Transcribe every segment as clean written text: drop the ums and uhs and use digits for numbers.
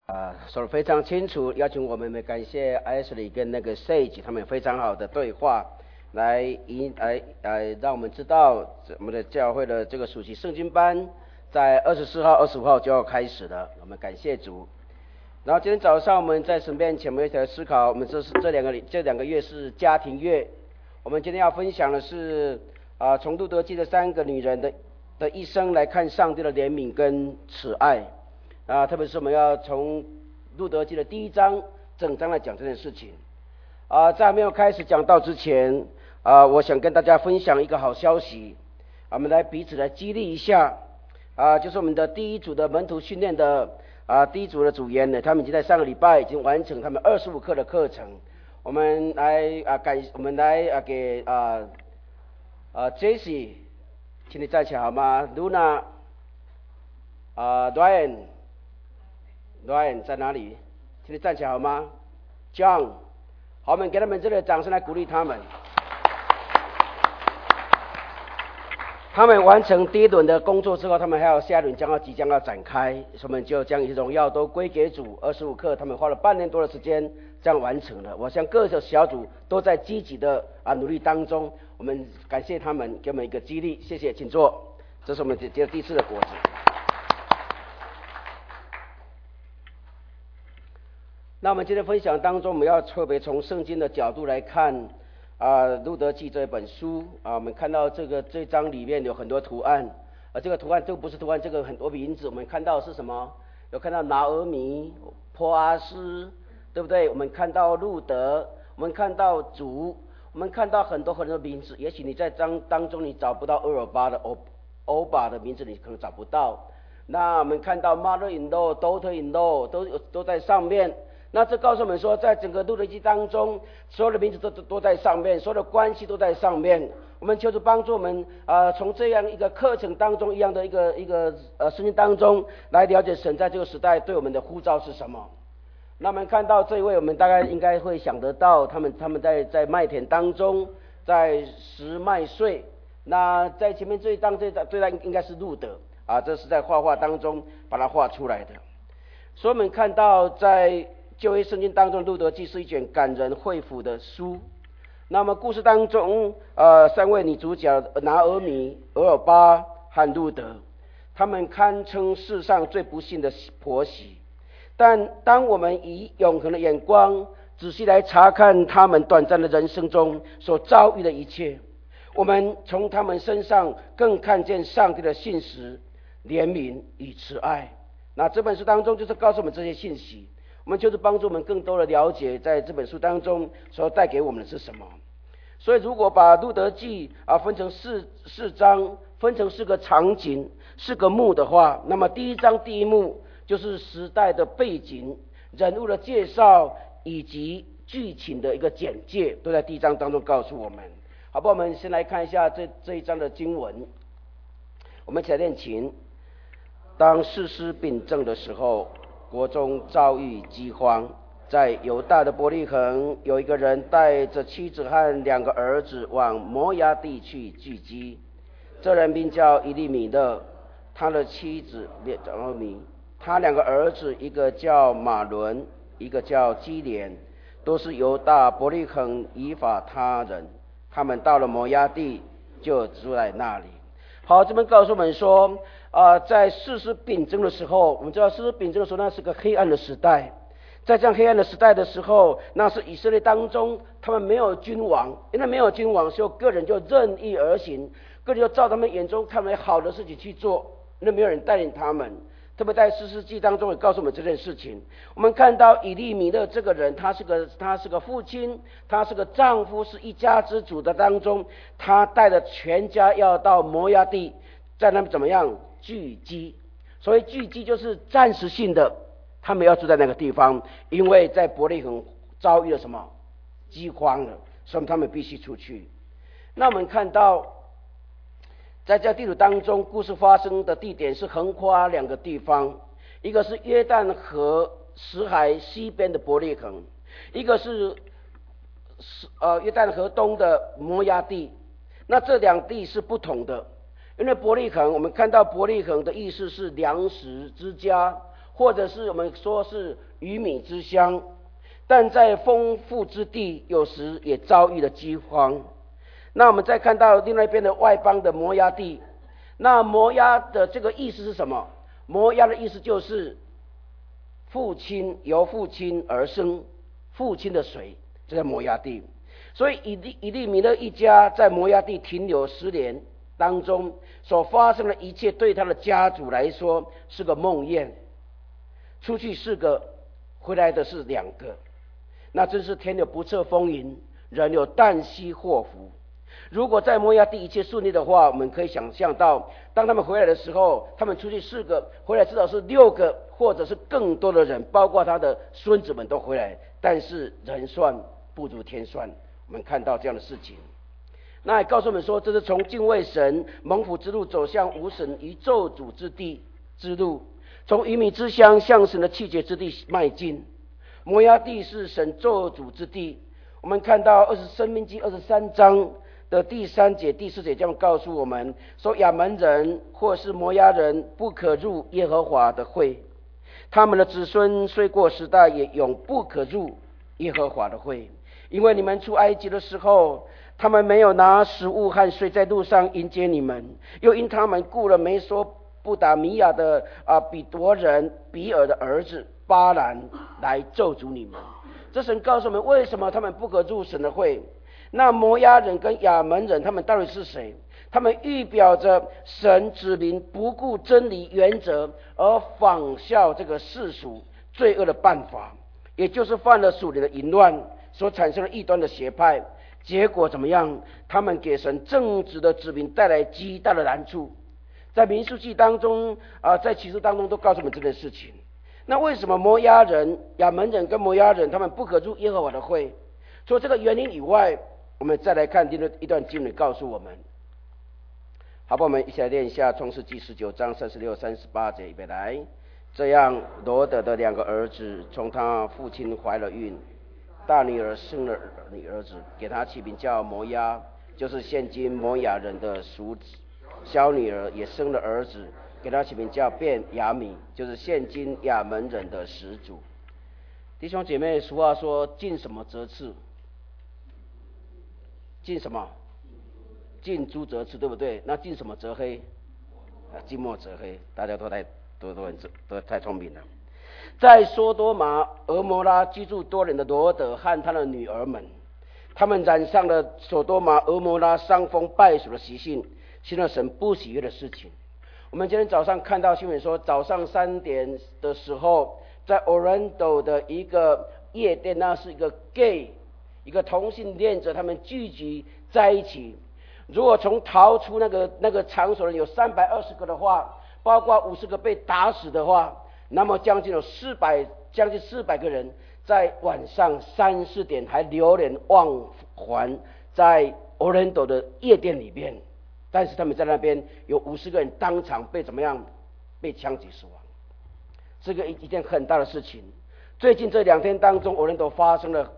说得非常清楚，邀请我们感谢 Ashley 跟那个 Sage 他们非常好的对话，来让我们知道我们的教会的这个暑期圣经班在24号、25号就要开始了，我们感谢主。然后今天早上我们在神面前，我们一起来思考，我们这两个月是家庭月，我们今天要分享的是从路德记的3个女人的一生来看上帝的怜悯跟慈爱。特别是我们要从路德记的第1章整章来讲这件事情。在没有开始讲道之前，我想跟大家分享一个好消息，我们来彼此来激励一下。就是我们的第一组的门徒训练的第一组的组员呢，他们已经在上个礼拜已经完成他们25课的课程。我们来给Jessie， 请你站起来好吗 ？Luna， Ryan 在哪里？请你站起来好吗 ？John， 好，我们给他们这里的掌声来鼓励他们。他们完成第一轮的工作之后，他们还有下一轮即将要展开，所以我们就将一切荣耀都归给主。25课，他们花了半年多的时间这样完成了。我想各个小组都在积极的努力当中，我们感谢他们，给我们一个激励，谢谢，请坐。这是我们结了第4次的果子。那我们今天分享当中，我们要特别从圣经的角度来看路德记这本书我们看到这章里面有很多图案，这个图案不是图案，这个很多名字，我们看到是什么？有看到拿俄米、波阿斯，对不对？我们看到路德，我们看到主，我们看到很多很多名字。也许你在章当中你找不到俄尔巴的欧巴的名字，你可能找不到。那我们看到 mother-in-law、daughter-in-law 都在上面。那这告诉我们说，在整个路德记当中，所有的名字都在上面，所有的关系都在上面。我们求主帮助我们从这样一个课程当中，一样的一个圣经当中来了解神在这个时代对我们的呼召是什么。那我们看到这一位，我们大概应该会想得到，他们在麦田当中，在拾麦穗。那在前面这一章应该是路德这是在画当中把它画出来的。所以我们看到在旧约圣经当中，路德记是一卷感人肺腑的书。那么故事当中3位女主角拿俄米、俄尔巴和路德，她们堪称世上最不幸的婆媳。但当我们以永恒的眼光仔细来查看她们短暂的人生中所遭遇的一切，我们从她们身上更看见上帝的信实、怜悯与慈爱。那这本书当中就是告诉我们这些信息，我们就是帮助我们更多的了解在这本书当中所带给我们的是什么。所以如果把路德记分成四章，分成4个场景、4个幕的话，那么第1章第1幕就是时代的背景、人物的介绍以及剧情的一个简介，都在第1章当中告诉我们。好不好？我们先来看一下这一章的经文，我们一起来练琴。当士师秉政的时候，国中遭遇饥荒，在犹大的伯利恒，有一个人带着妻子和2个儿子往摩押地去聚集。这人名叫以利米勒，他的妻子拿俄米，他2个儿子，一个叫马伦，一个叫基连，都是犹大伯利恒以法他人。他们到了摩押地，就住在那里。好，这边告诉我们说在士师秉政的时候，我们知道士师秉政的时候，那是个黑暗的时代。在这样黑暗的时代的时候，那是以色列当中他们没有君王，因为没有君王，所以个人就任意而行，个人就照他们眼中看为好的事情去做，因为没有人带领他们。特别在士师记当中也告诉我们这件事情。我们看到以利米勒这个人，他是个父亲，他是个丈夫，是一家之主的当中，他带着全家要到摩押地，在那边怎么样聚集。所谓聚集就是暂时性的，他们要住在那个地方，因为在伯利恒遭遇了什么饥荒了，所以他们必须出去。那我们看到在这地图当中，故事发生的地点是横跨2个地方，一个是约旦河死海西边的伯利恒，一个是约旦河东的摩押地。那这2地是不同的，因为伯利恒，我们看到伯利恒的意思是粮食之家， 或者是我们说是鱼米之乡，但在丰富之地，有时也遭遇了饥荒。那我们再看到另外一边的外邦的摩押地，那摩押的这个意思是什么？摩押的意思就是父亲由父亲而生，父亲的水，这在摩押地。所以以利米勒一家在摩押地停留10年当中所发生的一切，对他的家族来说是个梦魇。出去4个，回来的是2个，那真是天有不测风云，人有旦夕祸福。如果在摩押地一切顺利的话，我们可以想象到，当他们回来的时候，他们出去4个，回来至少是6个，或者是更多的人，包括他的孙子们都回来。但是人算不如天算，我们看到这样的事情。那也告诉我们说，这是从敬畏神蒙福之路走向无神与咒诅之地之路，从鱼米之乡向神的气节之地迈进。摩押地是神咒诅之地。我们看到申命记23章的第3节、第4节这样告诉我们说，亚门人或是摩押人不可入耶和华的会，他们的子孙虽过时代，也永不可入耶和华的会。因为你们出埃及的时候，他们没有拿食物和水在路上迎接你们，又因他们雇了梅索不达米亚的比夺人比尔的儿子巴兰来咒诅你们。这神告诉我们，为什么他们不可入神的会。那摩押人跟亚门人，他们到底是谁？他们预表着神子民不顾真理原则，而仿效这个世俗罪恶的办法，也就是犯了属灵的淫乱所产生的异端的邪派。结果怎么样？他们给神正直的子民带来极大的难处。在民数记当中在启示当中都告诉我们这件事情。那为什么摩押人、亚门人跟摩押人他们不可入耶和华的会？除了这个原因以外，我们再来看一段经文告诉我们。好吧，我们一起来念一下创世纪19章36、38节，预备来。这样罗得的2个儿子从他父亲怀了孕，大女儿生了女儿子，给他起名叫摩押，就是现今摩押人的属子。小女儿也生了儿子，给他起名叫便雅悯，就是现今亚门人的始祖。弟兄姐妹，俗话说近什么则刺，近什么？近朱则赤，对不对？那近什么则黑？近墨则黑。大家都太聪明了。在索多玛、俄摩拉居住多年的罗得和他的女儿们，他们染上了索多玛、俄摩拉伤风败俗的习性，行了神不喜悦的事情。我们今天早上看到新闻说，早上3点的时候，在 Orlando 的一个夜店，那是一个 gay， 一个同性恋者，他们聚集在一起。如果从逃出那个场所的人有320个的话，包括50个被打死的话，那么将近400个人在晚上3、4点还流连忘返在 Orlando 的夜店里边。但是他们在那边有50个人当场被怎么样？被枪击死亡。这个一件很大的事情。最近这2天当中，Orlando发生了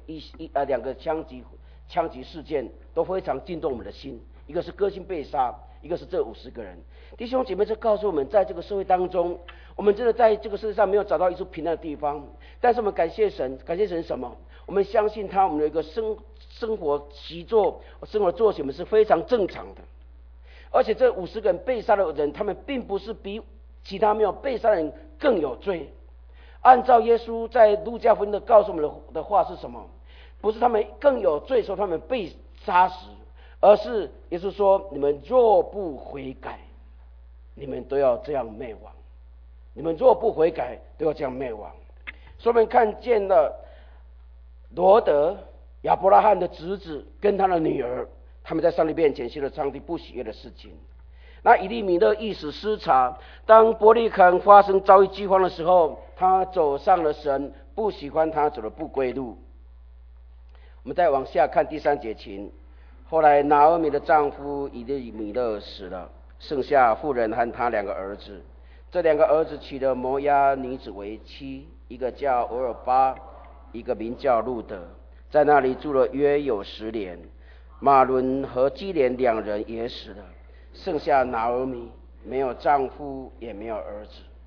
2个枪击事件，都非常惊动我们的心。一个是歌星被杀，一个是这50个人。弟兄姐妹，这告诉我们，在这个社会当中，我们真的在这个世界上没有找到一处平安的地方。但是我们感谢神，感谢神什么？我们相信他，我们有一个生活习作、生活作息，我们是非常正常的。而且这50个人被杀的人，他们并不是比其他没有被杀的人更有罪。按照耶稣在路加福音的告诉我们的话是什么？不是他们更有罪，说他们被杀死，而是耶稣说：你们若不悔改，你们都要这样灭亡。你们若不悔改，都要这样灭亡。所以我们看见了罗得、亚伯拉罕的侄子跟他的女儿，他们在上帝面前行了上帝不喜悦的事情。那以利米勒一时失察，当伯利恒发生遭遇饥荒的时候，他走上了神不喜欢他走的不归路。我们再往下看第3节情。后来拿俄米的丈夫以利米勒死了，剩下妇人和他2个儿子。这2个儿子娶了摩押女子为妻，一个叫俄尔巴，一个名叫路德，在那里住了约有10年。马伦和基连2人也死了，剩下拿俄米没有丈夫也没有儿子。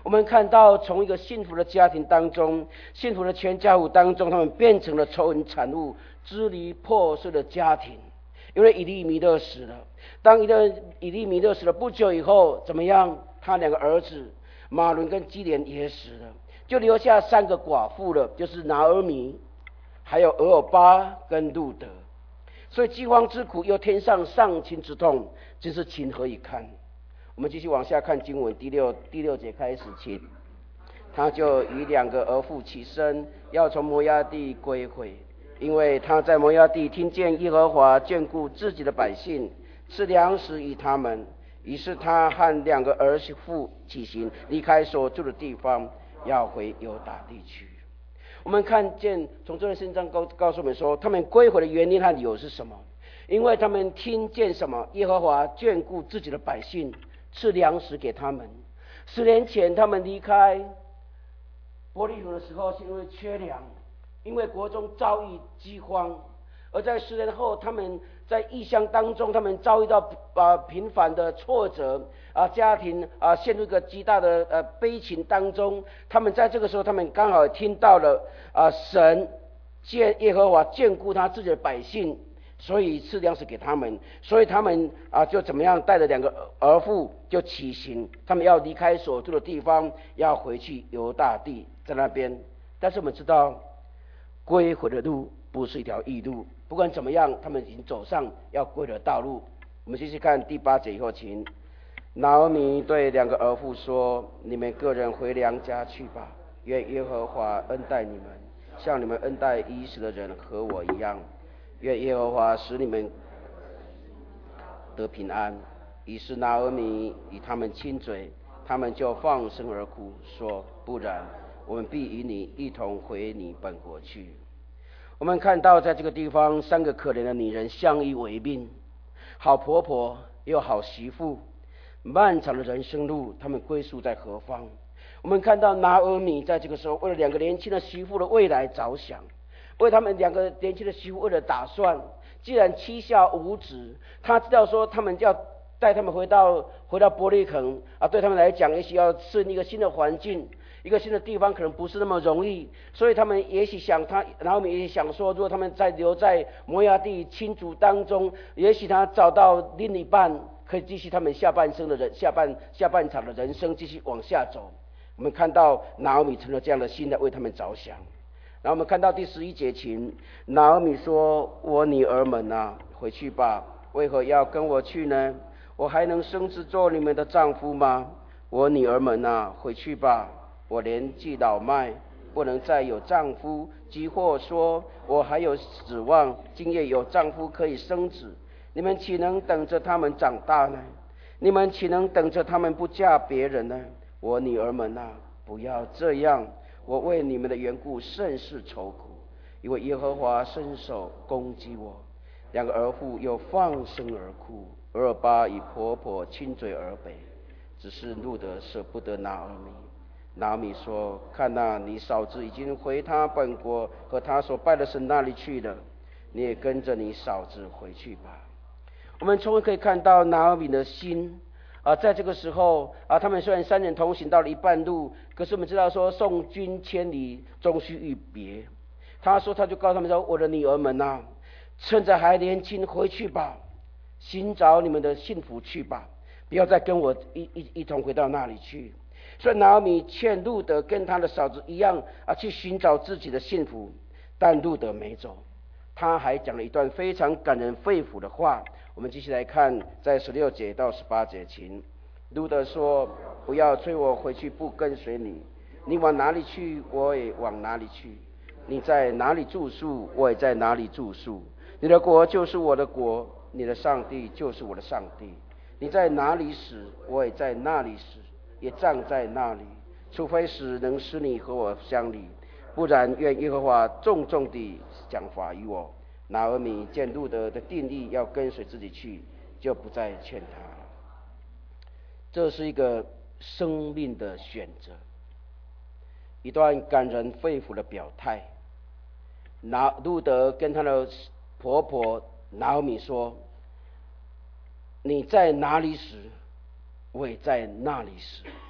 我们看到从一个幸福的家庭当中，幸福的全家福当中，他们变成了仇恨产物、支离破碎的家庭。因为以利米勒死了，当以利米勒死了不久以后，怎么样？他2个儿子马伦跟基连也死了，就留下3个寡妇了，就是拿俄米、还有俄尔巴跟路德。所以饥荒之苦又添上丧亲之痛，真是情何以堪。我们继续往下看经文，第六节开始，请他就与2个儿妇起身，要从摩押地归回，因为他在摩押地听见耶和华眷顾自己的百姓，赐粮食与他们。于是他和2个儿妇起行，离开所住的地方，要回犹大地去。我们看见从这段圣经告诉我们说，他们归回的原因和理由是什么？因为他们听见什么？耶和华眷顾自己的百姓，赐粮食给他们。10年前他们离开伯利恒的时候，是因为缺粮，因为国中遭遇饥荒。而在10年后，他们在异乡当中，他们遭遇到频繁的挫折，家庭陷入一个极大的悲情当中。他们在这个时候，他们刚好听到了神耶和华眷顾他自己的百姓，所以赐粮食给他们。所以他们就怎么样，带着2个儿妇就起行，他们要离开所住的地方，要回去犹大地，在那边。但是我们知道，归回的路不是一条易路，不管怎么样，他们已经走上要归的道路。我们继续看第8节以后，请拿俄米对2个儿妇说：你们个人回娘家去吧，愿耶和华恩待你们，像你们恩待已死的人和我一样。愿耶和华使你们得平安。于是拿俄米与他们亲嘴，他们就放声而哭，说：不然，我们必与你一同回你本国去。我们看到在这个地方，3个可怜的女人相依为命，好婆婆又好媳妇，漫长的人生路，他们归宿在何方？我们看到拿俄米在这个时候，为了2个年轻的媳妇的未来着想，为他们2个年轻的媳妇为了打算。既然膝下无子，他知道说他们要带他们回到伯利恒对他们来讲，也许要适应一个新的环境，一个新的地方可能不是那么容易。所以他们也许想，然后我们也想说，如果他们留在摩押地亲族当中，也许他找到另一半，可以继续他们下半场的人生继续往下走。我们看到拿俄米成了这样的心来为他们着想。然后我们看到第11节，请拿俄米说：我女儿们啊，回去吧，为何要跟我去呢？我还能生子做你们的丈夫吗？我女儿们啊，回去吧，我年纪老迈，不能再有丈夫，即或说我还有指望，今夜有丈夫可以生子，你们岂能等着他们长大呢？你们岂能等着他们不嫁别人呢？我女儿们啊，不要这样，我为你们的缘故甚是愁苦，因为耶和华伸手攻击我。2个儿妇又放声而哭，俄尔巴与婆婆亲嘴而北，只是路德舍不得拿俄米。拿俄米说：看哪，你嫂子已经回他本国和他所拜的神那里去了，你也跟着你嫂子回去吧。我们从可以看到拿俄米的心在这个时候他们虽然3人同行到了一半路，可是我们知道说送君千里终须一别。他就告诉他们说：我的女儿们啊，趁着还年轻，回去吧，寻找你们的幸福去吧，不要再跟我一同回到那里去。所以拿俄米劝路德跟他的嫂子一样去寻找自己的幸福，但路德没走，他还讲了一段非常感人肺腑的话。我们继续来看，在16节到18节，请路德说：不要催我回去不跟随你，你往哪里去，我也往哪里去；你在哪里住宿，我也在哪里住宿。你的国就是我的国，你的上帝就是我的上帝。你在哪里死，我也在那里死，也葬在那里，除非死能使你和我相离，不然愿耶和华重重地讲法于我。拿俄米见路德的定义要跟随自己去，就不再劝他了。这是一个生命的选择，一段感人肺腑的表态。路德跟他的婆婆拿俄米说：你在哪里死，我也在那里死，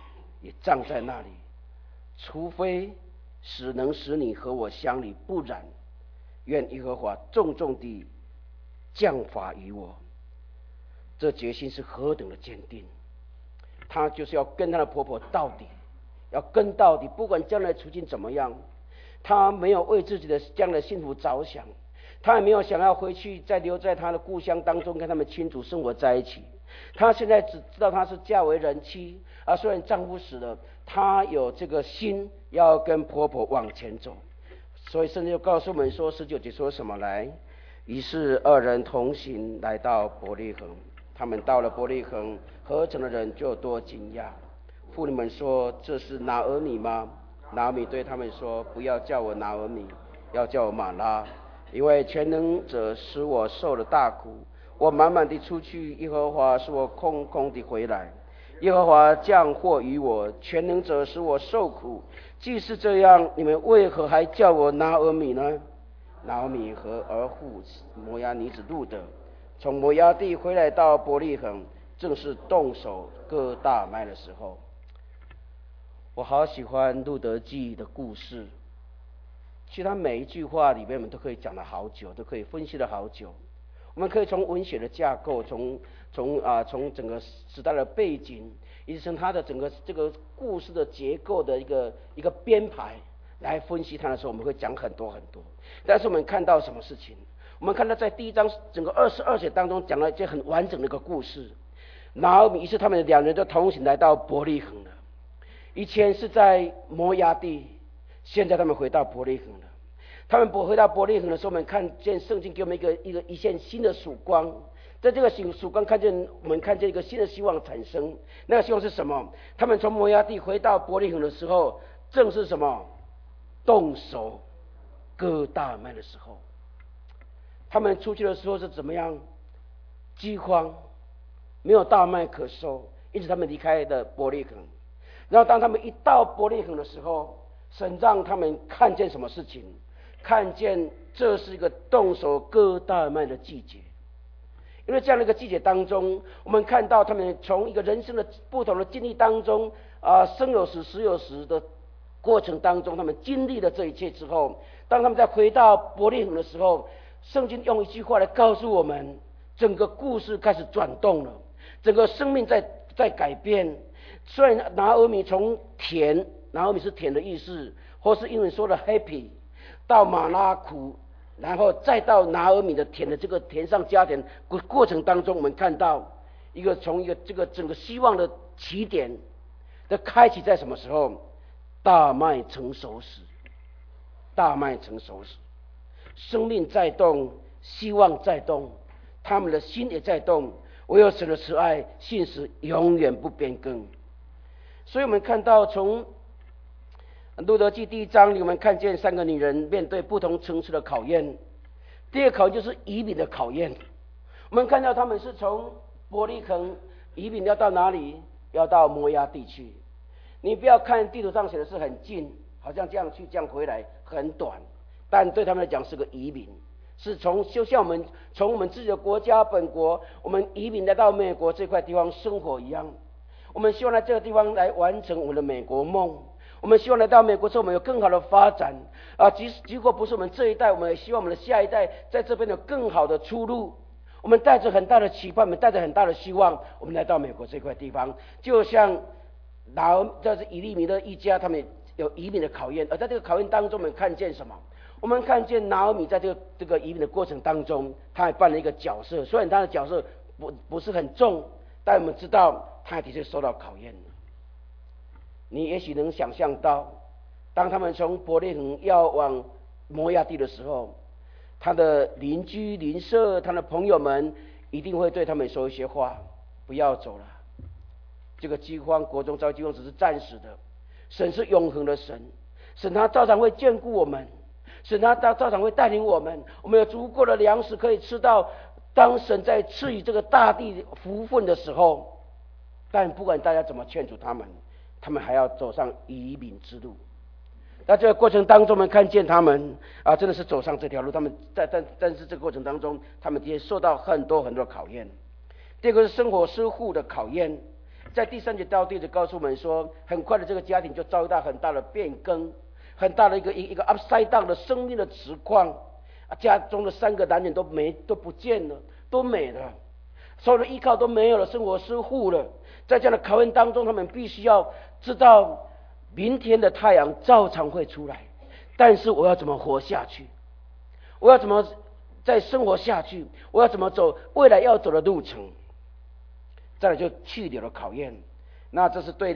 也站在那里，除非能使你和我相离，不然愿耶和华重重地降罚于我。这决心是何等的坚定，她就是要跟她的婆婆到底，要跟到底，不管将来处境怎么样，她没有为自己的将来幸福着想，她也没有想要回去再留在她的故乡当中跟他们亲族生活在一起。她现在只知道她是嫁为人妻啊，虽然丈夫死了，她有这个心要跟婆婆往前走。所以圣经就告诉我们说，19节说什么来？于是二人同行来到伯利恒。他们到了伯利恒，合城的人就多惊讶。妇女们说：“这是拿俄米吗？”拿俄米对他们说：“不要叫我拿俄米，要叫我玛拉，因为全能者使我受了大苦。我满满地出去，耶和华使我空空地回来。耶和华降祸于我，全能者使我受苦。既是这样，你们为何还叫我拿俄米呢？”拿俄米和儿妇摩押女子路德从摩押地回来到伯利恒，正是动手割大麦的时候。我好喜欢路德记的故事，其实他每一句话里面我们都可以讲了好久，都可以分析了好久。我们可以从文学的架构，从整个时代的背景，以及从他的整个这个故事的结构的一个编排来分析它的时候，我们会讲很多很多。但是我们看到什么事情？我们看到在第1章整个22节当中讲了一件很完整的一个故事。拿俄米于是他们两人就同行来到伯利恒了。以前是在摩押地，现在他们回到伯利恒了。他们回到伯利恒的时候，我们看见圣经给我们一线新的曙光。在这个曙光我们看见一个新的希望产生。那个希望是什么？他们从摩押地回到伯利恒的时候，正是什么？动手割大麦的时候。他们出去的时候是怎么样？饥荒，没有大麦可收，因此他们离开了伯利恒。然后当他们一到伯利恒的时候，神让他们看见什么事情？看见这是一个动手割大麦的季节。因为这样的一个季节当中，我们看到他们从一个人生的不同的经历当中生有时死有时的过程当中，他们经历了这一切之后，当他们再回到伯利恒的时候，圣经用一句话来告诉我们，整个故事开始转动了，整个生命在改变。虽然拿俄米从甜，拿俄米是甜的意思，或是英文说的 happy， 到马拉苦，然后再到拿俄米的甜的这个甜上加甜过程当中，我们看到从一个这个整个希望的起点的开启在什么时候？大麦成熟时，大麦成熟时，生命在动，希望在动，他们的心也在动。唯有神的慈爱信实永远不变更。所以我们看到从路德记第1章里，我们看见3个女人面对不同层次的考验。第二个考验就是移民的考验。我们看到他们是从伯利恒移民要到哪里？要到摩押地区。你不要看地图上写的是很近，好像这样去这样回来很短，但对他们来讲是个移民，是就像我们从我们自己的国家本国，我们移民来到美国这块地方生活一样。我们希望在这个地方来完成我们的美国梦。我们希望来到美国之后，我们有更好的发展即使不是我们这一代，我们也希望我们的下一代在这边有更好的出路。我们带着很大的期盼，我们带着很大的希望，我们来到美国这块地方，就像这是以利米的一家，他们有移民的考验。而在这个考验当中，我们看见什么？我们看见拿俄米在这个移民的过程当中，他还扮了一个角色。虽然他的角色不是很重，但我们知道他的确受到考验了。你也许能想象到，当他们从伯利恒要往摩押地的时候，他的邻居邻舍，他的朋友们一定会对他们说一些话：不要走了，这个饥荒，国中遭饥荒只是暂时的，神是永恒的神，神他照常会眷顾我们，神他照常会带领我们，我们有足够的粮食可以吃到当神在赐予这个大地福分的时候。但不管大家怎么劝阻他们还要走上移民之路。在这个过程当中，我们看见他们真的是走上这条路。他们但是这个过程当中，他们也受到很多很多考验。第二个是生活施户的考验， 在第3节到第就告诉我们说，很快的这个家庭就遭遇到很大的变更，很大的一个 upside down 的生命的实况。家中的3个男人都不见了，都没了，所有的依靠都没有了，生活失户了。在这样的考验当中，他们必须要知道，明天的太阳照常会出来，但是我要怎么活下去？我要怎么再生活下去？我要怎么走未来要走的路程？再来就去留的考验。那这是对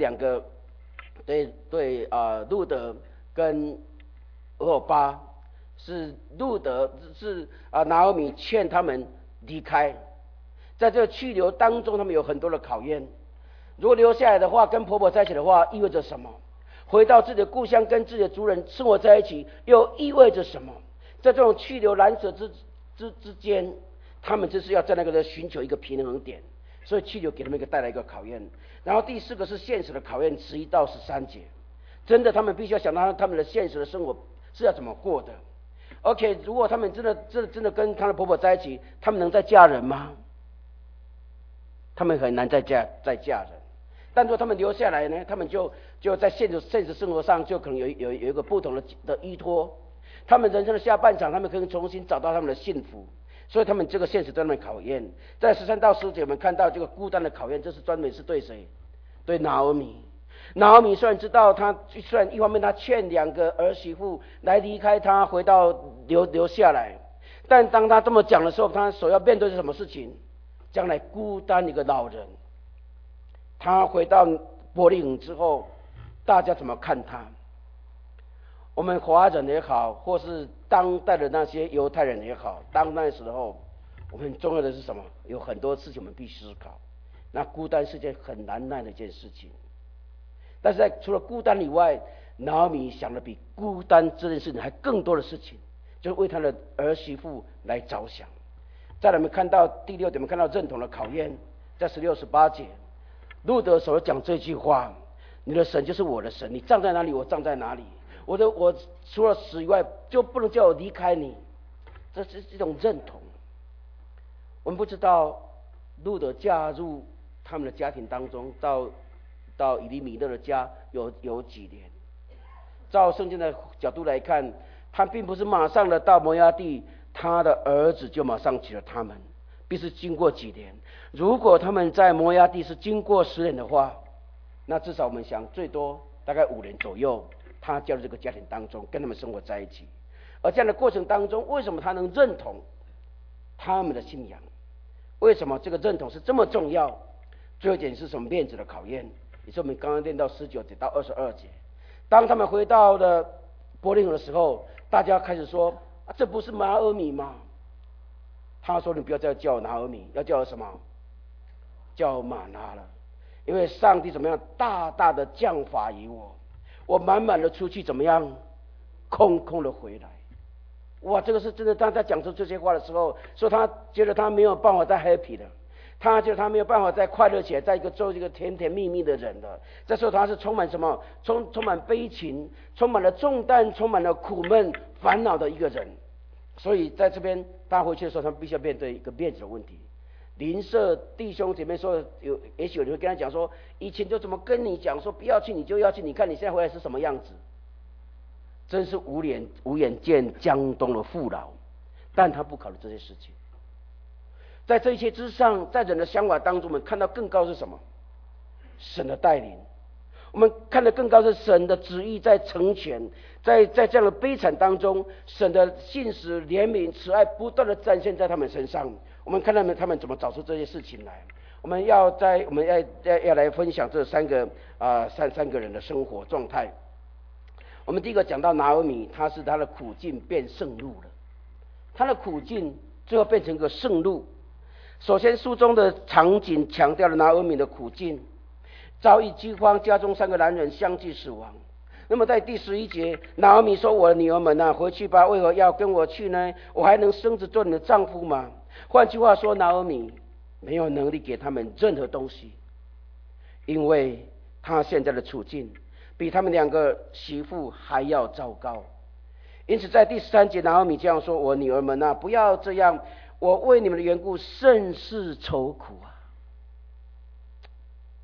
路德跟俄巴，是路德是拿俄米劝他们离开。在这个去留当中，他们有很多的考验。如果留下来的话，跟婆婆在一起的话，意味着什么？回到自己的故乡，跟自己的族人生活在一起，又意味着什么？在这种去留难舍之间，他们就是要在那个寻求一个平衡点。所以去留给他们带来一个考验。然后第4个是现实的考验，11到13节，真的他们必须要想到他们的现实的生活是要怎么过的。OK， 如果他们真的跟他的婆婆在一起，他们能再嫁人吗？他们很难再嫁人。但如果他们留下来呢，他们就在现实生活上就可能有一个不同的依托。他们人生的下半场，他们可以重新找到他们的幸福。所以他们这个现实专门考验。在13到15节，我们看到这个孤单的考验，这是专门是对谁？对拿俄米。拿俄米虽然知道虽然一方面他劝2个儿媳妇来离开他，回到留下来，但当他这么讲的时候，他所要面对是什么事情？将来孤单一个老人。他回到伯利恒之后，大家怎么看他？我们华人也好，或是当代的那些犹太人也好，当那时候我们很重要的是什么？有很多事情我们必须思考。那孤单是件很难耐的一件事情，但是除了孤单以外，拿俄米想的比孤单这件事情还更多的事情，就是为他的儿媳妇来着想。再来我们看到第6点，我们看到认同的考验，在16、18节，路德所讲这句话：你的神就是我的神，你站在哪里，我站在哪里。我除了死以外，就不能叫我离开你。这是一种认同。我们不知道路德嫁入他们的家庭当中，到以利米勒的家有几年。照圣经的角度来看，他并不是马上的到摩押地，他的儿子就马上娶了他们，必是经过几年。如果他们在摩押地是经过10年的话，那至少我们想最多大概5年左右，他加入这个家庭当中，跟他们生活在一起。而这样的过程当中，为什么他能认同他们的信仰？为什么这个认同是这么重要？最后一点是什么？面子的考验，也是我们刚刚念到19节到22节。当他们回到了伯利恒的时候，大家开始说：这不是拿俄米吗？他说：你不要再叫我拿俄米，要叫我什么？叫我玛拿了。因为上帝怎么样大大的降罚于我满满的出去，怎么样空空的回来。哇，这个是真的。当他讲出这些话的时候，说他觉得他没有办法再 happy 了，他觉得他没有办法再快乐起来，在做一个甜甜蜜蜜的人了。这时候他是充满什么？充满悲情，充满了重担，充满了苦闷烦恼的一个人。所以在这边他回去的时候，他必须要面对一个面子的问题。邻舍弟兄姐妹说，也许有人会跟他讲说，以前就怎么跟你讲说不要去，你就要去，你看你现在回来是什么样子？真是无眼见江东的父老。但他不考虑这些事情。在这一切之上，在人的想法当中，我们看到更高是什么？神的带领。我们看得更高是神的旨意在成全，在这样的悲惨当中，神的信实、怜悯、慈爱不断的展现在他们身上。我们看他们怎么找出这些事情来。我们要来分享这三个人的生活状态。我们第一个讲到拿俄米，他的苦境变盛怒了，他的苦境最后变成一个盛怒。首先书中的场景强调了拿俄米的苦境，遭遇饥荒，家中3个男人相继死亡。那么在第11节，拿俄米说：我的女儿们啊，回去吧，为何要跟我去呢？我还能生子做你的丈夫吗？换句话说，拿俄米没有能力给他们任何东西，因为他现在的处境比他们2个媳妇还要糟糕。因此在第13节，拿俄米这样说：我女儿们啊，不要这样，我为你们的缘故甚是愁苦啊。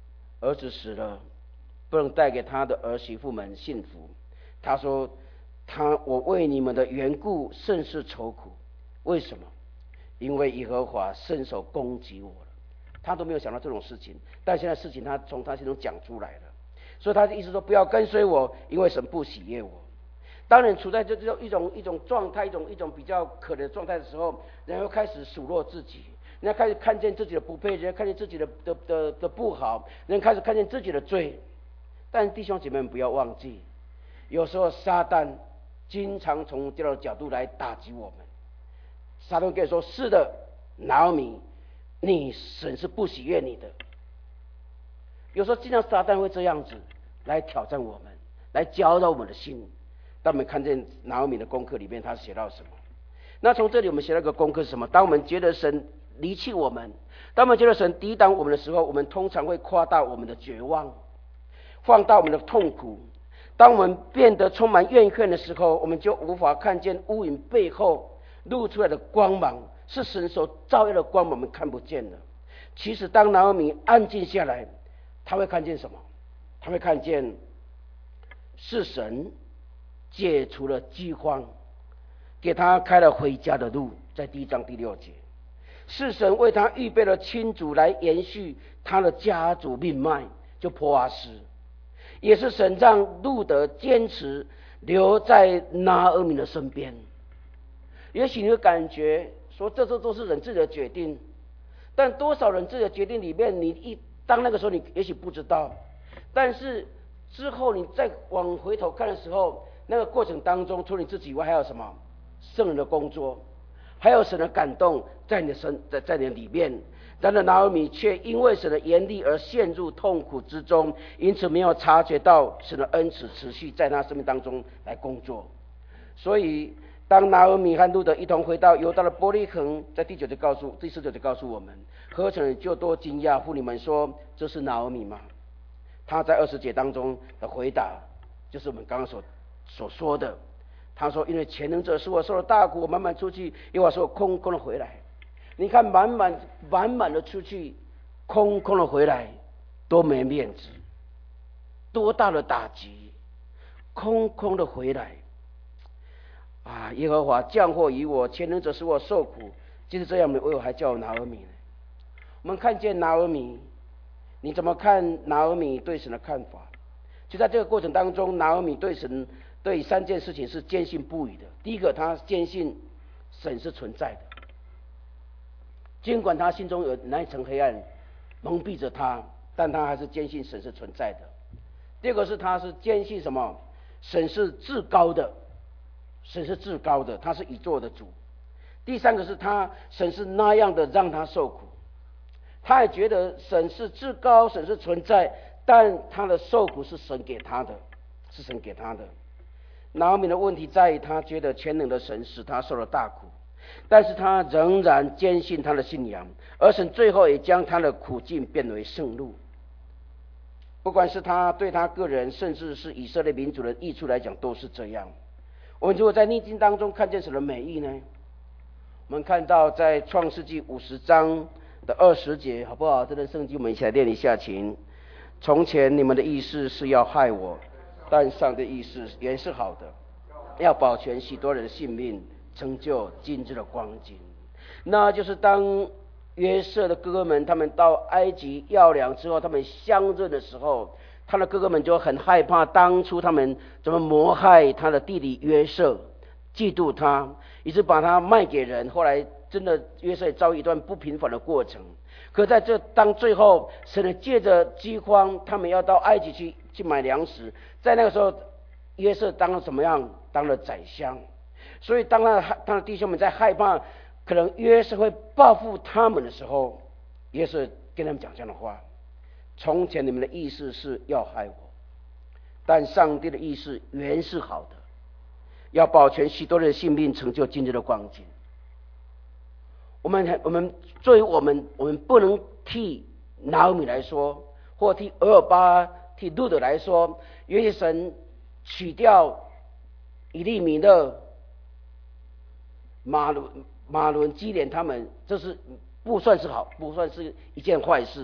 儿子死了，不能带给他的儿媳妇们幸福。他说：我为你们的缘故甚是愁苦。为什么？因为耶和华伸手攻击我了。他都没有想到这种事情，但现在事情他从他心中讲出来了。所以他的意思说，不要跟随我，因为神不喜悦我。当人处在这一种状态，一种比较可怜的状态的时候，人会开始数落自己，人家开始看见自己的不配，人家看见自己的不好，人开始看见自己的罪。但弟兄姐妹们不要忘记，有时候撒旦经常从这样的角度来打击我们。撒旦可以说：是的，拿俄米，你神是不喜悦你的。有时候经常撒旦会这样子来挑战我们，来搅扰我们的心。当我们看见拿俄米的功课里面，他写到什么？那从这里我们学到一个功课是什么？当我们觉得神离弃我们，当我们觉得神抵挡我们的时候，我们通常会夸大我们的绝望，放大我们的痛苦。当我们变得充满怨恨的时候，我们就无法看见乌云背后露出来的光芒，是神所照耀的光芒，我们看不见了。其实当拿俄米安静下来，他会看见什么？他会看见是神解除了饥荒，给他开了回家的路，在第1章第6节。是神为他预备了亲族来延续他的家族命脉，就波阿斯。也是神让路德坚持留在拿俄米的身边。也许你会感觉说，这都是人自己的决定，但多少人自己的决定里面，当那个时候你也许不知道，但是之后你再往回头看的时候，那个过程当中，除了你自己以外，还有什么？圣人的工作，还有神的感动在你的里面。然而拿俄米却因为神的严厉而陷入痛苦之中，因此没有察觉到神的恩慈持续在他生命当中来工作。所以当拿俄米和路德一同回到犹大的伯利恒，在第19节告诉我们，何曾就多惊讶，妇女们说：这是拿俄米吗？他在20节当中的回答，就是我们刚刚所说的。他说：因为全能者使我受了大苦，我满满出去，耶和华使我空空的回来。你看，满满的出去，空空的回来，多没面子，多大的打击！空空的回来啊！耶和华降祸于我，全能者使我受苦。就是这样，为何还叫我拿俄米呢？我们看见拿俄米，你怎么看拿俄米对神的看法？就在这个过程当中，拿俄米对神对3件事情是坚信不疑的。第一个，他坚信神是存在的，尽管他心中有那一层黑暗蒙蔽着他，但他还是坚信神是存在的。第二个是，他是坚信什么？神是至高的，神是至高的，他是宇宙的主。第三个是神是那样的让他受苦，他也觉得神是至高，神是存在，但他的受苦是神给他的，是神给他的。拿俄米的问题在于，他觉得全能的神使他受了大苦，但是他仍然坚信他的信仰，而神最后也将他的苦境变为盛怒。不管是他对他个人，甚至是以色列民族的益处来讲，都是这样。我们如果在逆境当中看见神的美意呢？我们看到在创世纪50章的20节，好不好？这段圣经我们一起来念一下，请。从前你们的意思是要害我，但上帝的意思原是好的，要保全许多人的性命，成就今日的光景。那就是当约瑟的哥哥们他们到埃及要粮之后，他们相认的时候，他的哥哥们就很害怕当初他们怎么谋害他的弟弟约瑟，嫉妒他，以致把他卖给人。后来真的约瑟也遭遇一段不平凡的过程。可在这当最后神借着饥荒，他们要到埃及去买粮食，在那个时候约瑟当了什么样？当了宰相。所以当他的弟兄们在害怕可能约瑟会报复他们的时候，约瑟跟他们讲这样的话：从前你们的意思是要害我，但上帝的意思原是好的，要保全许多人的性命，成就今日的光景。我们作为我们不能替拿俄米来说，或替俄尔巴、替路德来说，也许神取掉以利米勒、马伦、基连他们，这是不算是好，不算是一件坏事。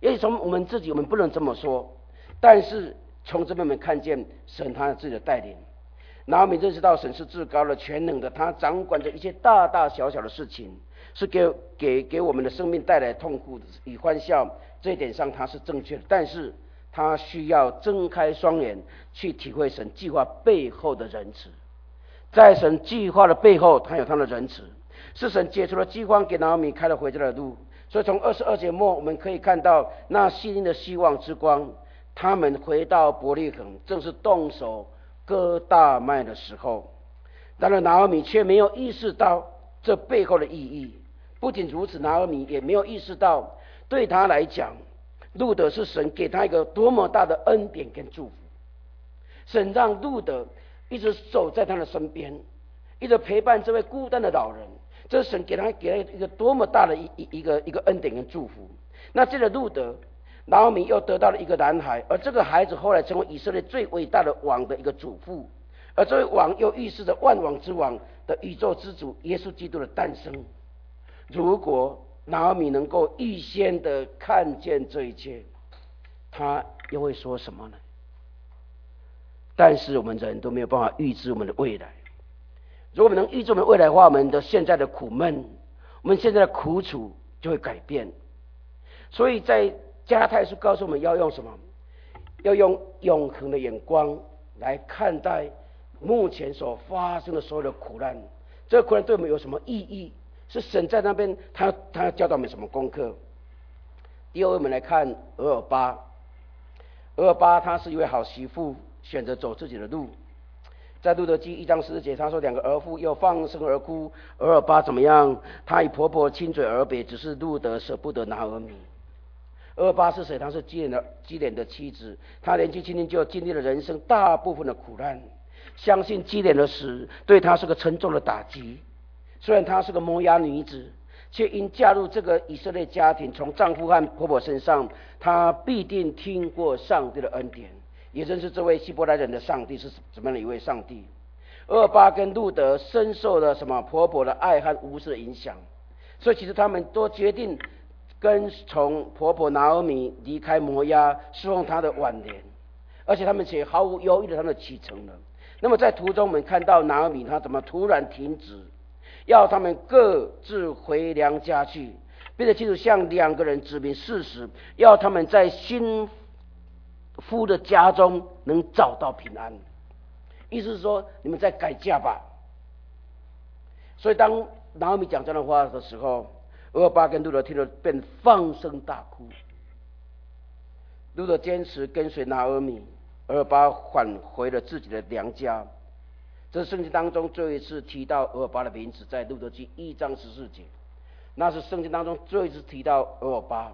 也许从我们自己，我们不能这么说，但是从这边我们看见神他自己的带领。拿俄米认识到神是至高的、全能的，他掌管着一切大大小小的事情，是给我们的生命带来痛苦与欢笑。这一点上他是正确的，但是他需要睁开双眼去体会神计划背后的仁慈。在神计划的背后，他有他的仁慈，是神解除了饥荒，给拿俄米开了回家的路。所以从22节末我们可以看到那心灵的希望之光，他们回到伯利恒，正是动手割大麦的时候。然而拿俄米却没有意识到这背后的意义。不仅如此，拿俄米也没有意识到，对他来讲，路德是神给他一个多么大的恩典跟祝福。神让路德一直守在他的身边，一直陪伴这位孤单的老人。这是神给他一个多么大的一个恩典跟祝福。那接着路德，拿俄米又得到了一个男孩，而这个孩子后来成为以色列最伟大的王的一个主妇，而这位王又预示着万王之王的宇宙之主耶稣基督的诞生。如果拿俄米能够预先的看见这一切，他又会说什么呢？但是我们人都没有办法预知我们的未来。如果我们能预知我们未来的话，我们的现在的苦闷，我们现在的苦楚就会改变。所以在加拉太书告诉我们要用什么？要用永恒的眼光来看待目前所发生的所有的苦难。这个苦难对我们有什么意义？是神在那边他要教导我们什么功课？第二位，我们来看俄尔巴。俄尔巴她是一位好媳妇，选择走自己的路。在路德记1章14节，他说两个儿妇又放声而哭。俄尔巴怎么样？她与婆婆亲嘴而别，只是路德舍不得拿俄米。俄尔巴是谁？她是基连的妻子，她年纪轻轻就经历了人生大部分的苦难。相信基连的死对她是个沉重的打击。虽然她是个摩押女子，却因嫁入这个以色列家庭，从丈夫和婆婆身上，她必定听过上帝的恩典，也认识这位希伯来人的上帝是怎么样的一位上帝。俄尔巴跟路德深受了婆婆的爱和无私的影响，所以其实他们都决定跟从婆婆拿俄米离开摩押，侍奉她的晚年，而且他们且毫无犹豫的他们启程了。那么在途中我们看到拿俄米她怎么突然停止，要他们各自回娘家去，并且清楚向两个人指明事实，要他们在新夫的家中能找到平安。意思是说，你们再改嫁吧。所以当拿俄米讲这样的话的时候，俄尔巴跟路德听了便放声大哭。路德坚持跟随拿俄米，俄尔巴返回了自己的娘家。这是圣经当中最后一次提到俄尔巴的名字，在路德记1章14节，那是圣经当中最后一次提到俄尔巴。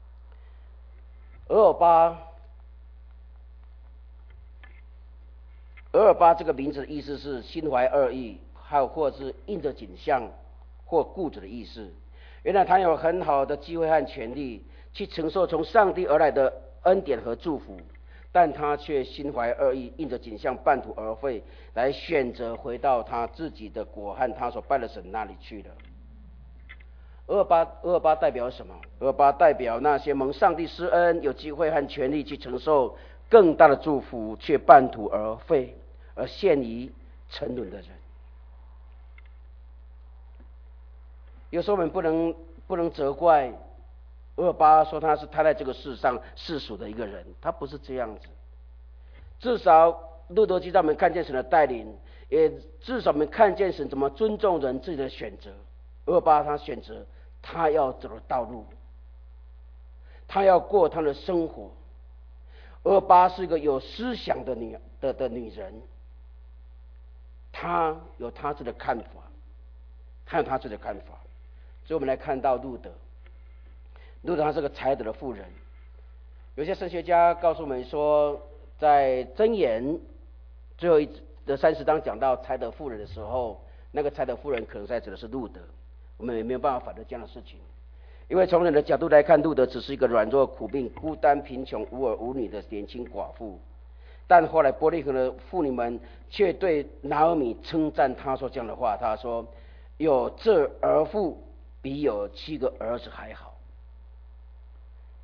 俄尔巴这个名字的意思是心怀恶意，还有或是应着景象或固执的意思。原来他有很好的机会和权利去承受从上帝而来的恩典和祝福，但他却心怀恶意，应着景象半途而废，来选择回到他自己的国和他所拜的神那里去了。俄尔巴代表什么？俄尔巴代表那些蒙上帝施恩，有机会和权利去承受更大的祝福，却半途而废，而陷于沉沦的人。有时候我们不能责怪俄尔巴，说他是他在这个世上世俗的一个人，他不是这样子。至少路德记让我们看见神的带领，也至少我们看见神怎么尊重人自己的选择。俄尔巴他选择他要走的道路，他要过他的生活。俄尔巴是一个有思想的女人，她有她自己的看法，所以我们来看到路德她是个才德的妇人。有些神学家告诉我们说，在箴言最后的30章讲到才德妇人的时候，那个才德妇人可能在指的是路德。我们也没有办法反对这样的事情，因为从人的角度来看，路德只是一个软弱、苦病、孤单、贫穷、无儿无女的年轻寡妇。但后来伯利恒的妇女们却对拿俄米称赞他说这样的话，他说：“有这儿妇比有7个儿子还好。”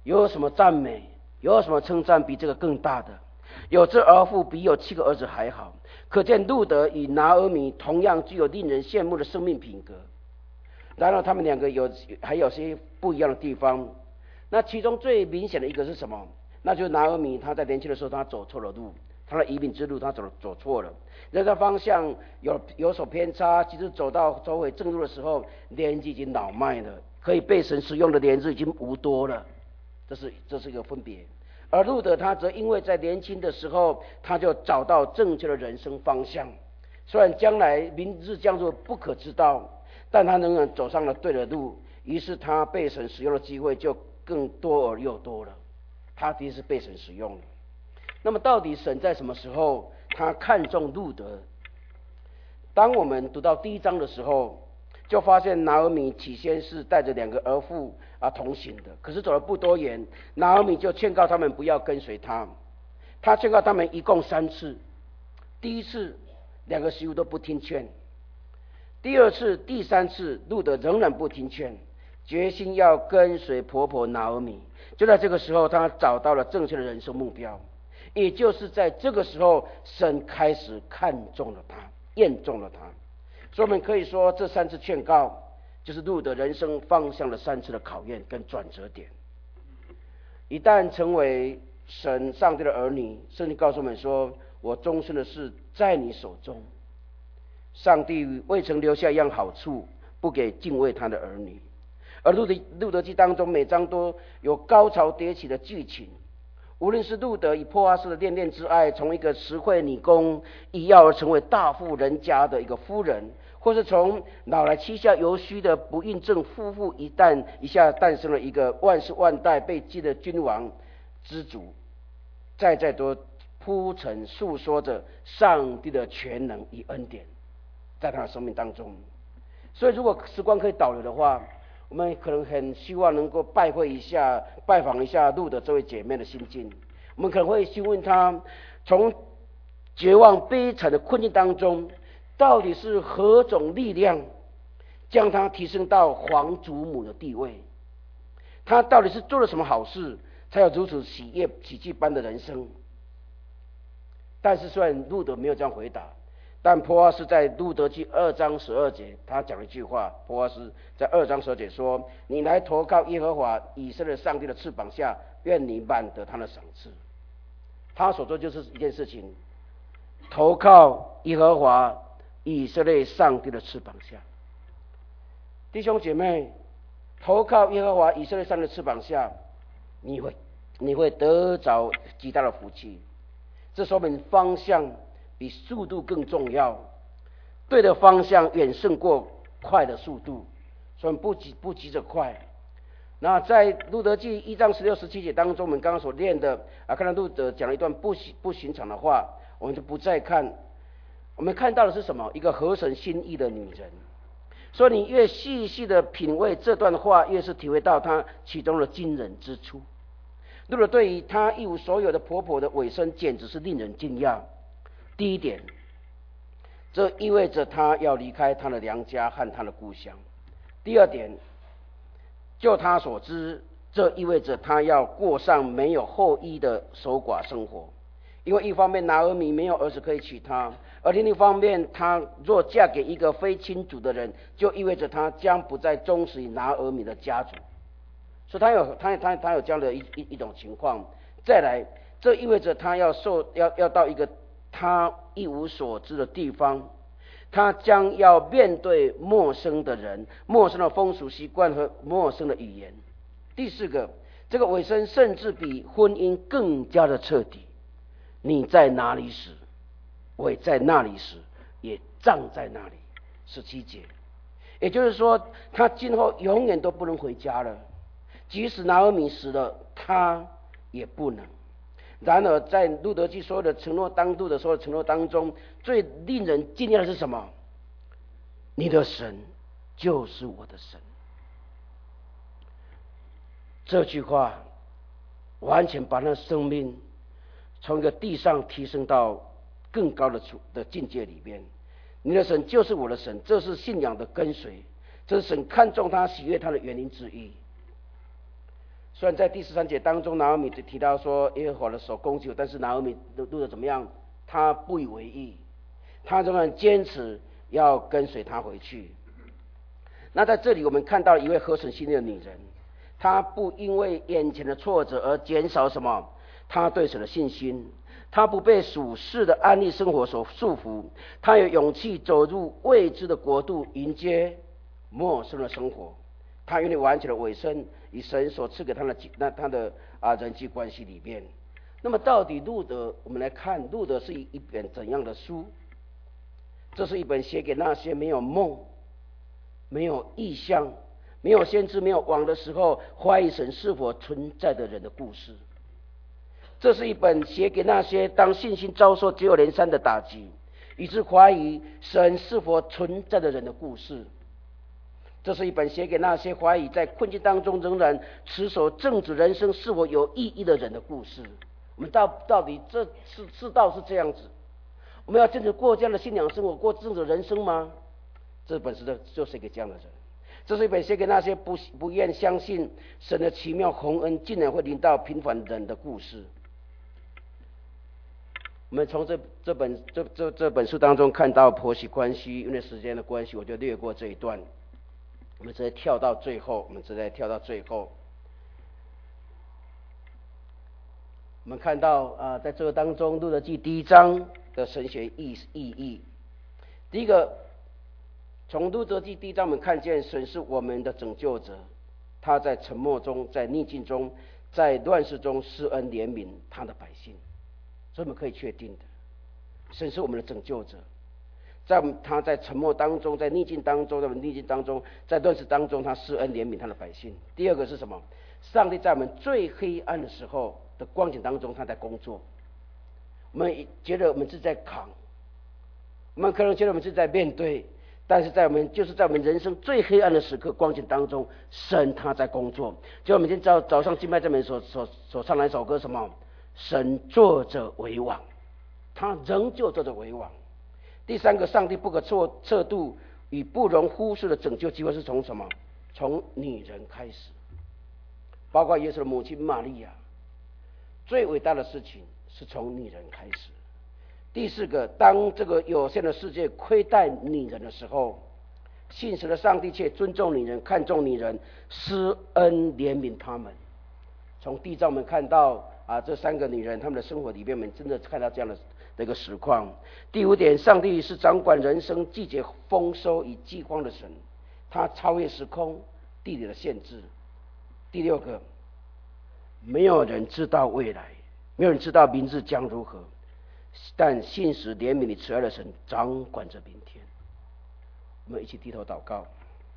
有什么赞美，有什么称赞比这个更大的？有这儿妇比有7个儿子还好。可见路得与拿俄米同样具有令人羡慕的生命品格。然而他们两个还有些不一样的地方。那其中最明显的一个是什么？那就是拿俄米他在年轻的时候他走错了路，他的移民之路他走错了，人生方向有所偏差，其实走回正路的时候，年纪已经老迈了，可以被神使用的年日已经无多了。这是一个分别。而路得他则因为在年轻的时候他就找到正确的人生方向，虽然将来明日将若不可知道，但他仍然走上了对的路，于是他被神使用的机会就更多而又多了。他的确是被神使用了。那么到底神在什么时候他看中路得？当我们读到第1章的时候，就发现拿俄米起先是带着2个儿妇同行的，可是走了不多远，拿俄米就劝告他们不要跟随他。他劝告他们一共3次，第1次2个媳妇都不听劝，第2次、第3次路得仍然不听劝，决心要跟随婆婆拿俄米。就在这个时候，他找到了正确的人生目标，也就是在这个时候，神开始看中了他，验中了他。所以我们可以说，这3次劝告就是路得人生方向的3次的考验跟转折点。一旦成为上帝的儿女，圣经告诉我们说，我终身的事在你手中。上帝未曾留下一样好处不给敬畏他的儿女。而路得记当中每章都有高潮迭起的剧情，无论是路得与波阿斯的恋恋之爱，从一个实惠女工一跃而成为大富人家的一个夫人，或是从老来膝下犹虚的不孕症夫妇一下诞生了一个万世万代被记的君王之主，再多铺陈诉说着上帝的全能与恩典在他的生命当中。所以如果时光可以倒流的话，我们可能很希望能够拜访一下路得这位姐妹的心境。我们可能会询问她，从绝望悲惨的困境当中，到底是何种力量将她提升到皇祖母的地位？她到底是做了什么好事，才有如此喜剧般的人生？但是虽然路得没有这样回答，但波阿斯在路得记2章12节，他讲了一句话。波阿斯在2章12节说：“你来投靠耶和华以色列上帝的翅膀下，愿你满得他的赏赐。”他所做就是一件事情，投靠耶和华以色列上帝的翅膀下。弟兄姐妹，投靠耶和华以色列上帝的翅膀下，你会得着极大的福气。这说明方向比速度更重要，对的方向远胜过快的速度，所以不急着快。那在路得记1章16、17节当中，我们刚刚所念的看到路得讲了一段不寻常的话，我们就不再看。我们看到的是什么？一个合神心意的女人。所以你越细细的品味这段话，越是体会到她其中的惊人之处。路得对于她一无所有的婆婆的委身，简直是令人惊讶。第一点，这意味着她要离开她的娘家和她的故乡。第二点，就她所知，这意味着她要过上没有后裔的守寡生活。因为一方面拿俄米没有儿子可以娶她，而另一方面她若嫁给一个非亲族的人，就意味着她将不再忠实于拿俄米的家族。所以她有这样的一种情况。再来，这意味着她要到一个她一无所知的地方，她将要面对陌生的人、陌生的风俗习惯和陌生的语言。第四个，这个委身甚至比婚姻更加的彻底。你在哪里时，我也在那里时，也葬在那里。17节，也就是说，他今后永远都不能回家了。即使拿俄米死了，他也不能。然而，在路得记所有的承诺当中，最令人惊讶的是什么？你的神就是我的神。这句话完全把那生命从一个地上提升到更高的境界里面。你的神就是我的神，这是信仰的跟随，这是神看重他、喜悦他的原因之一。 虽然在第13节当中，拿俄米提到说耶和华的手攻击我，但是拿俄米路得怎么样？他不以为意，他仍然坚持要跟随他回去。那在这里我们看到一位合神心意的女人，她不因为眼前的挫折而减少什么？她对神的信心。她不被属世的安逸生活所束缚，她有勇气走入未知的国度，迎接陌生的生活。她愿意完全的委身以神所赐给她的人际关系里面。那么到底路得，我们来看路得是一本怎样的书？这是一本写给那些没有梦、没有意象、没有先知、没有王的时候，怀疑神是否存在的人的故事。这是一本写给那些当信心遭受接二连三的打击，以致怀疑神是否存在的人的故事。这是一本写给那些怀疑在困境当中仍然持守正直人生是否有意义的人的故事。我们到底这是这样子？我们要真正过这样的信仰生活，过正直人生吗？这本书就是给这样的人。这是一本写给那些不愿相信神的奇妙宏恩竟然会临到平凡人的故事。我们从这本书当中看到婆媳关系，因为时间的关系，我就略过这一段。我们直接跳到最后。我们看到在这个当中，路得记第1章的神学意义。第一个，从路得记第1章，我们看见神是我们的拯救者，他在沉默中，在逆境中，在乱世中施恩怜悯他的百姓。所以我们可以确定的，神是我们的拯救者，他在沉默当中，在逆境当中，在乱世当中，他施恩怜悯他的百姓。第二个是什么？上帝在我们最黑暗的时候的光景当中，他在工作。我们觉得我们是在扛，我们可能觉得我们是在面对，但是在我们人生最黑暗的时刻光景当中，神他在工作。就我们今天早上敬拜这边所唱的一首歌，什么？神坐着为王，他仍旧坐着为王。第三个，上帝不可测度与不容忽视的拯救机会是从什么？从女人开始，包括耶稣的母亲玛利亚，最伟大的事情是从女人开始。第四个，当这个有限的世界亏待女人的时候，信实的上帝却尊重女人，看重女人，施恩怜悯他们。从第1章我们看到这3个女人她们的生活里面，我们真的看到这样的一个实况。第5点，上帝是掌管人生季节丰收与饥荒的神，他超越时空地理的限制。第6个，没有人知道未来，没有人知道明日将如何，但信实怜悯你慈爱的神掌管着明天。我们一起低头祷告。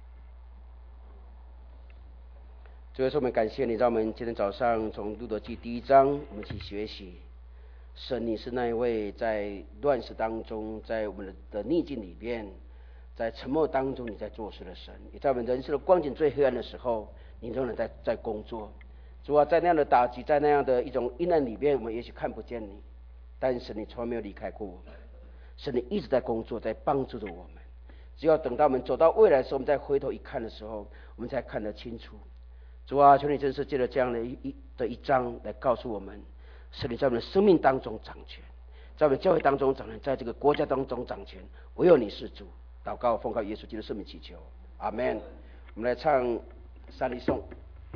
主耶稣，我们感谢你，让我们今天早上从路得记第1章，我们一起学习神，你是那一位在乱世当中，在我们的逆境里面，在沉默当中你在做事的神。也在我们人生的光景最黑暗的时候，你仍然在工作。主啊，在那样的打击，在那样的一种阴暗里面，我们也许看不见你，但是你从来没有离开过我们。神，你一直在工作，在帮助着我们。只要等到我们走到未来的时候，我们再回头一看的时候，我们才看得清楚。主啊，求你真是借着这样的一章来告诉我们，神你在我们的生命当中掌权，在我们教会当中掌权，在这个国家当中掌权，唯有你是主。祷告奉靠耶稣基督圣名祈求，阿们。我们来唱三礼颂。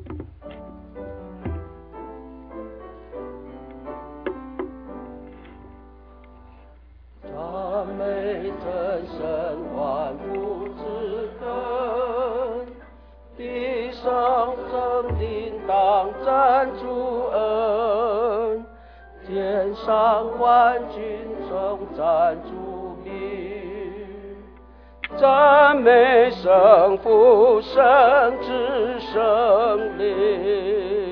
赞美真神万福之根，地上生灵当赞主恩，天上万军称赞主名，赞美圣父圣子圣灵。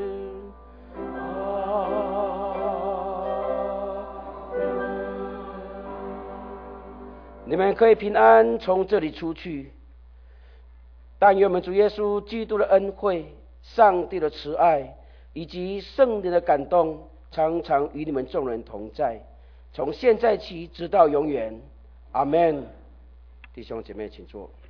你们可以平安从这里出去，但愿我们主耶稣基督的恩惠、上帝的慈爱以及圣灵的感动，常常与你们众人同在，从现在起直到永远。阿们。弟兄姐妹请坐。